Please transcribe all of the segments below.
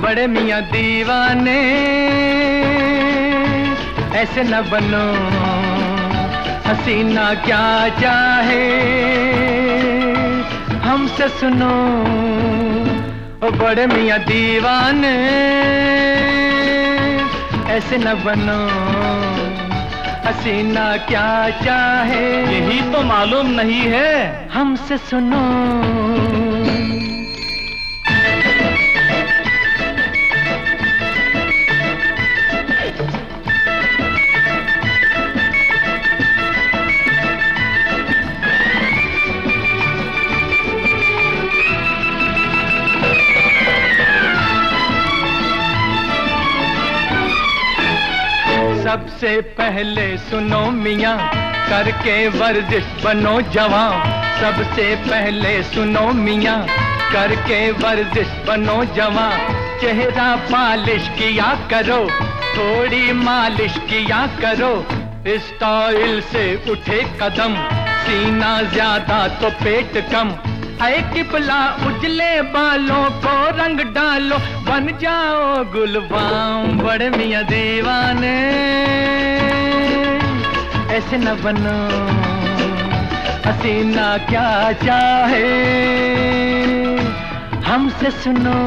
बड़े मियाँ दीवाने, ऐसे न बनो, हसीना क्या चाहे हमसे सुनो। ओ बड़े मियाँ दीवाने, ऐसे न बनो, हसीना क्या चाहे। यही तो मालूम नहीं है, हमसे सुनो। सबसे पहले सुनो मियाँ, करके वर्जिश बनो जवान। सबसे पहले सुनो मियाँ, करके वर्जिश बनो जवान। चेहरा पालिश किया करो, थोड़ी मालिश किया करो। स्टाइल से उठे कदम, सीना ज्यादा तो पेट कम। ऐ किबला उजले बालों को रंग डालो, बन जाओ गुलबाम। बड़े मियाँ दीवाने, ऐसे न बनो, हसीना क्या चाहे हमसे सुनो।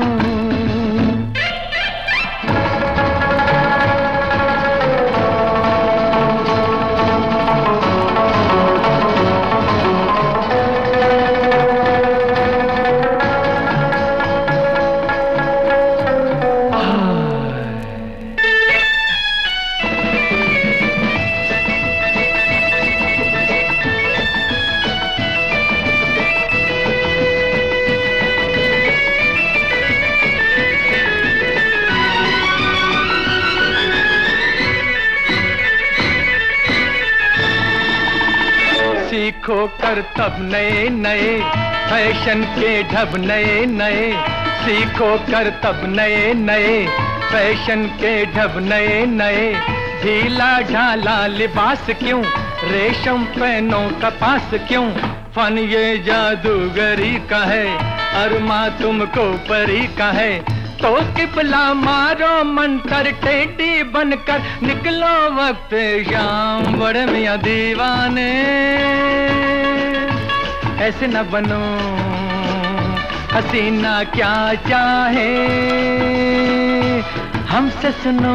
सीखो कर तब नए नए फैशन के ढब, नए नए सीखो कर तब नए नए फैशन के ढब, नए नए। ढीला ढाला लिबास क्यों, रेशम पहनो कपास क्यों। फन ये जादूगरी का है, अरमा तुमको परी का है। तो किबला मारो मंतर, टेढ़ी बनकर निकलो वक्त शाम। बड़े मियाँ दीवाने, ऐसे न बनो, हसीना क्या चाहे हमसे सुनो।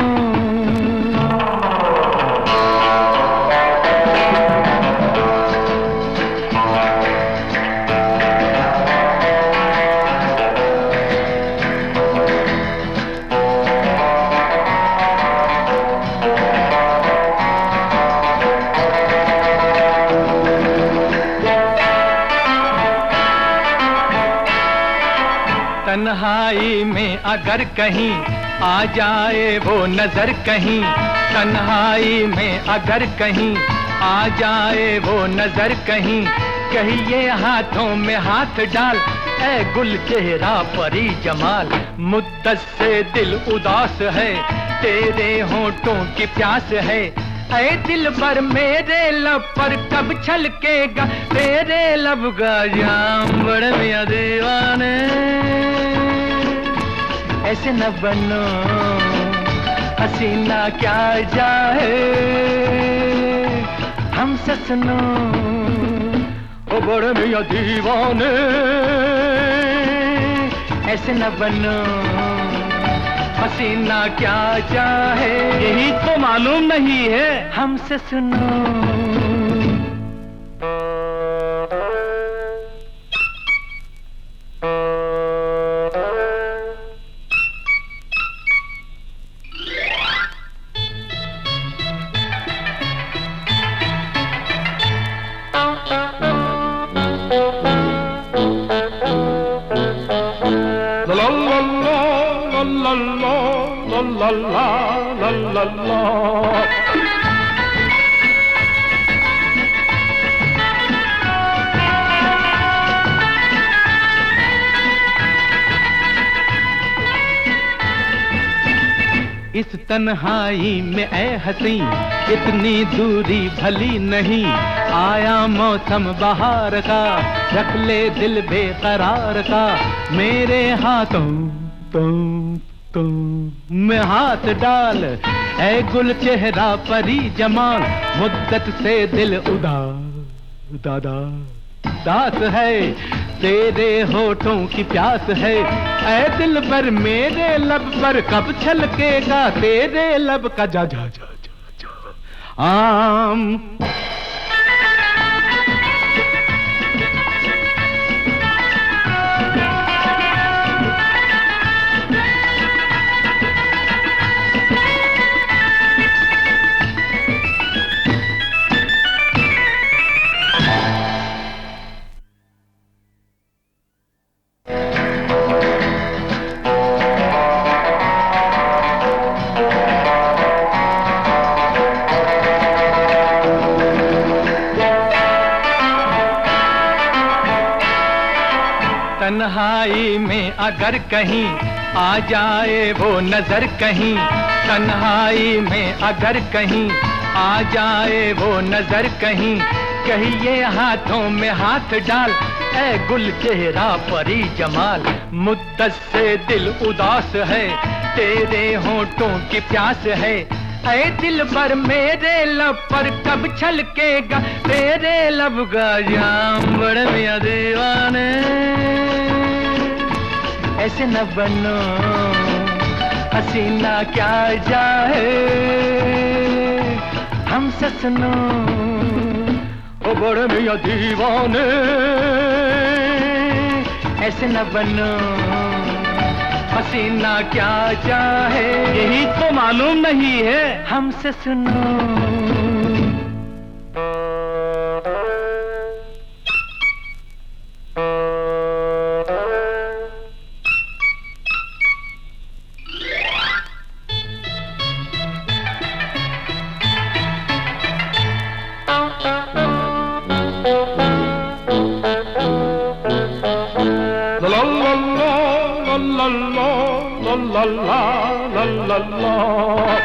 तन्हाई में अगर कहीं आ जाए वो नजर कहीं, तन्हाई में अगर कहीं आ जाए वो नजर कहीं। कहिए हाथों में हाथ डाल, ऐ गुल चेहरा परी जमाल। मुद्दत से दिल उदास है, तेरे होठों की प्यास है। ऐ दिल पर मेरे लब पर कब छलकेगा तेरे लब का जाम। बड़े मियाँ दीवाने, ऐसे न बनो, हसीना क्या चाहे हमसे सुनो। ओ बड़े मियाँ दीवाने, ऐसे न बनो, हसीना क्या चाहे। यही तो मालूम नहीं है, हमसे सुनो। la la la la la la la la la। इस तन्हाई में ऐ हसी, इतनी दूरी भली नहीं। आया मौसम बहार का, रख ले दिल बेकरार का। मेरे हाथों तो में हाथ डाल, ऐ गुल चेहरा परी जमाल, मुद्दत से दिल दास है, तेरे होठों की प्यास है, ऐ दिल पर मेरे लब पर कब छलकेगा तेरे लब का जा जा जा जा जा आम। तन्हाई में अगर कहीं आ जाए वो नजर कहीं, तन्हाई में अगर कहीं आ जाए वो नजर कहीं, कहिए हाथों में हाथ डाल, ऐ गुल चेहरा परी जमाल, मुद्दत से दिल उदास है, तेरे होठों की प्यास है, ऐ दिल पर मेरे लब पर कब छलकेगा तेरे लब का जाम। बड़े मियां दीवाने ऐसे न बनो, हसीना क्या जाए हमसे सुनो, ओ बड़े मियां दीवाने ऐसे न बनो, हसीना क्या चाहे यही तो मालूम नहीं है हमसे सुनो। La la la la la।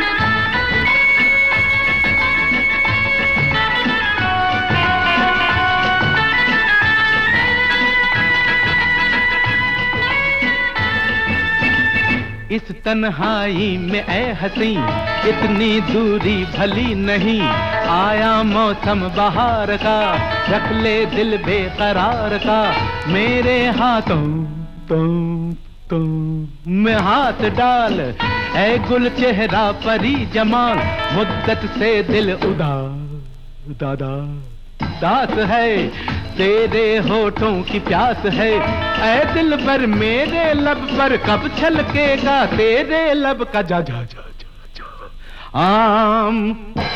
इस तन्हाई में ऐ हसी इतनी दूरी भली नहीं, आया मौसम बहार का रख ले दिल बेकरार का, मेरे हाथों में हाथ डाल, ऐ गुल चेहरा परी जमाल, मुद्दत से दिल दास है, तेरे होठों की प्यास है, ऐ दिल पर मेरे लब पर कब छलकेगा तेरे लब का जा जा जा जा जा आम।